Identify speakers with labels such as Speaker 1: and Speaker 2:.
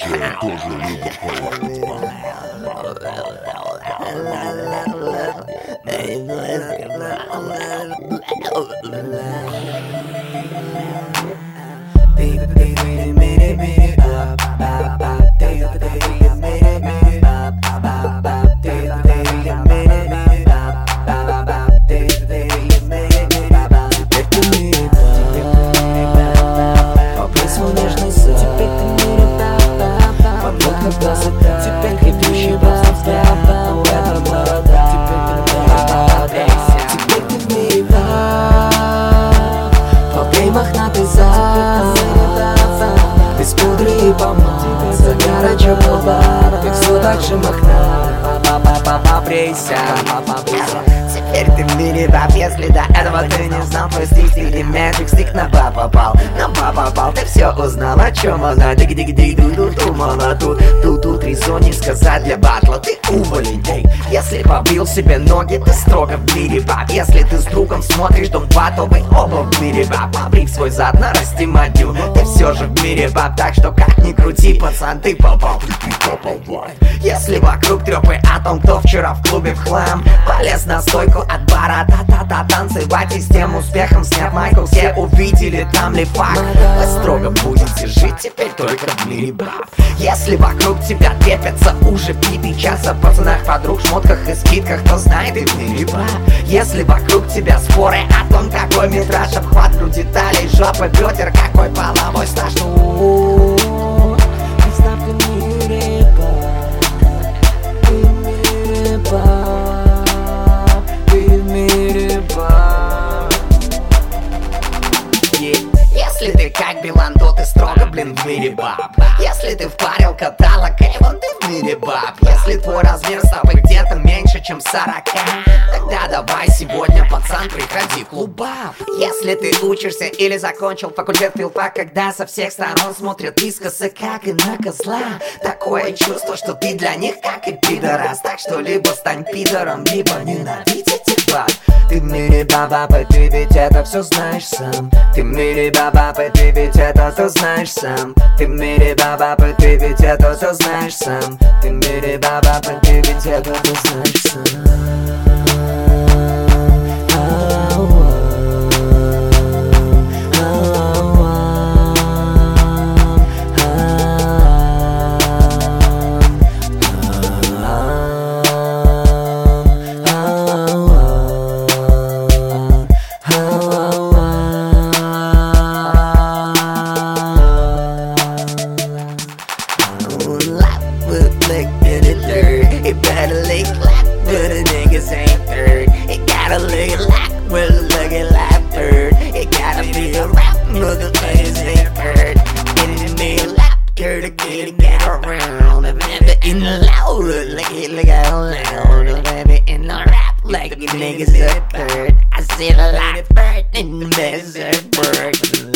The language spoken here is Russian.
Speaker 1: диджеи тоже любят
Speaker 2: Теперь крепче взгляд, но это борода. Теперь ты в мире баб, побей мохнатый зад, без пудры и помад, загара черный бар. Ты все так же мохнат, побрейся. Теперь ты в мире баб, если до этого ты не знал, твой стих или magic стик на баб попал. На баб попал, ты все узнал, о чем она. Дик-дик-дик-ду-ду-ду, мало тут резон не сказать для батла. Ты уволень, эй. Если побрил себе ноги, ты строго в мире баб. Если ты с другом смотришь дом батл, вы оба в мире баб. Побрив свой зад, нарасти мадью, ты все же в мире баб. Так что как ни крути, пацан, ты попал. Если вокруг трёпы атом, кто вчера в клубе в хлам полез на стойку от бара, та-та-та, танцевать и с тем успехом сняв майку. Все увидели там ли факт. Вы строго будете жить теперь только в мире баб. Если вокруг тебя трепятся уже биты часа, пацанах, подруг, шмотках и скидках, кто знает и в мире баб. Если вокруг тебя споры о том, какой метраж, обхват груди, талии, жопы, бедер, какой половой стаж. Представь, ты в мире баб, ты в мире баб, ты в мире баб. Если ты как Билан, то ты строго, блин, в мире баб. Если ты впарил каталог, вот ты в мире баб. Если твой размер стопы где-то меньше, чем 40, тогда давай сегодня, пацан, приходи в клуб баб. Если ты учишься или закончил факультет филфак, когда со всех сторон смотрят искоса, как и на козла, такое чувство, что ты для них как и пидорас. Так что либо стань пидором, либо ненавидь этих баб. Ты в мире баба, и ты ведь это все знаешь сам. Ты в мире баба, и ты ведь это все знаешь сам. Ты в мире баба, и ты ведь это все знаешь сам. Ты в мире баба, и ты ведь это все знаешь сам. It better lick like, but the niggas ain't third. It gotta look like, but looking like third. It gotta be a rap, motherfuckers ain't third. Get in the lap, girl, to get around. The baby in the loud, look out loud. The baby in the rap, like the niggas are third. I see a lot of bird in the desert bird.